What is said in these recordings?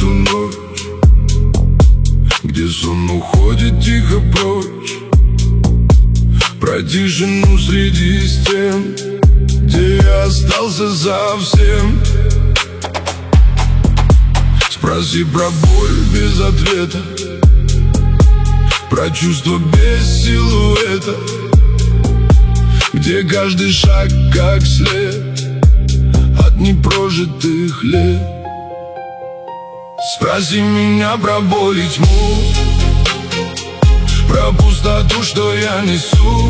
эту ночь, где сон уходит тихо прочь. Про тишину среди стен, где я остался совсем. Спроси про боль без ответа, про чувства без силуэта, где каждый шаг как след от непрожитых лет. Спроси меня про боль и тьму, про пустоту, что я несу.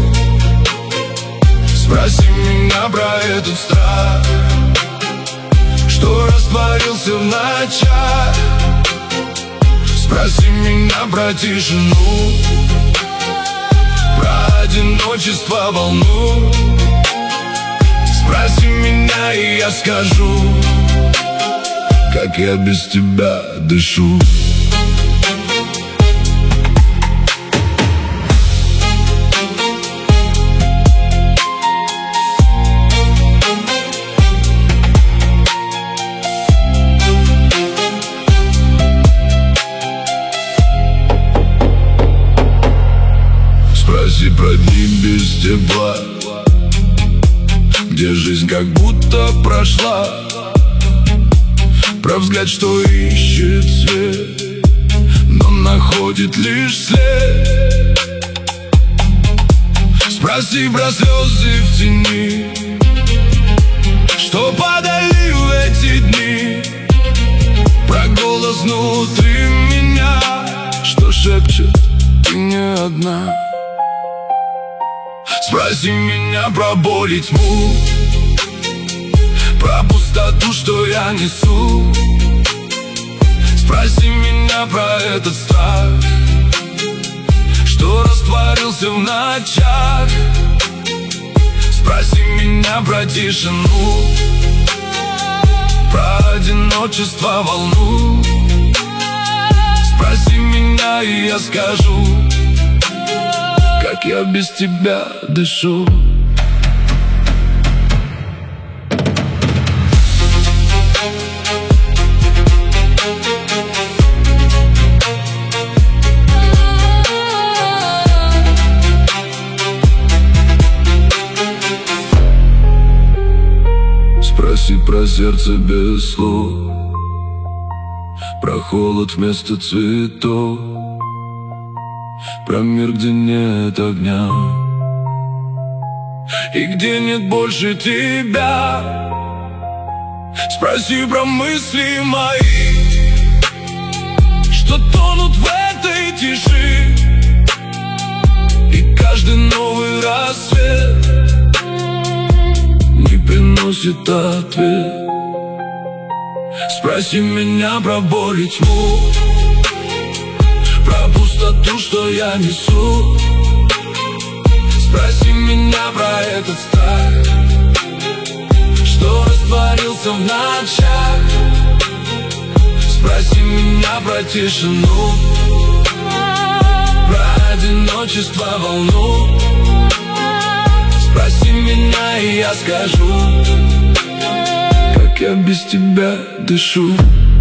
Спроси меня про этот страх, что растворился в ночах. Спроси меня про тишину, про одиночество, волну. Спроси меня, и я скажу, как я без тебя дышу. Спроси про дни без тепла, где жизнь как будто прошла. Про взгляд, что ищет свет, но находит лишь след. Спроси про слезы в тени, что падали в эти дни. Про голос внутри меня, что шепчет: ты не одна. Спроси меня про боль и тьму, про пустоту, что я несу. Спроси меня про этот страх, что растворился в ночах. Спроси меня про тишину, про одиночество, волну. Спроси меня, и я скажу, как я без тебя дышу. Спроси про сердце без слов, про холод вместо цветов, про мир, где нет огня и где нет больше тебя. Спроси про мысли мои, что тонут в этой тиши, и каждый новый рассвет не приносит ответ. Спроси меня про боль и тьму, про пустоту, что я несу. Спроси меня про этот страх, что растворился в ночах. Спроси меня про тишину, про одиночество, волну. Спроси меня, и я скажу, как я без тебя дышу.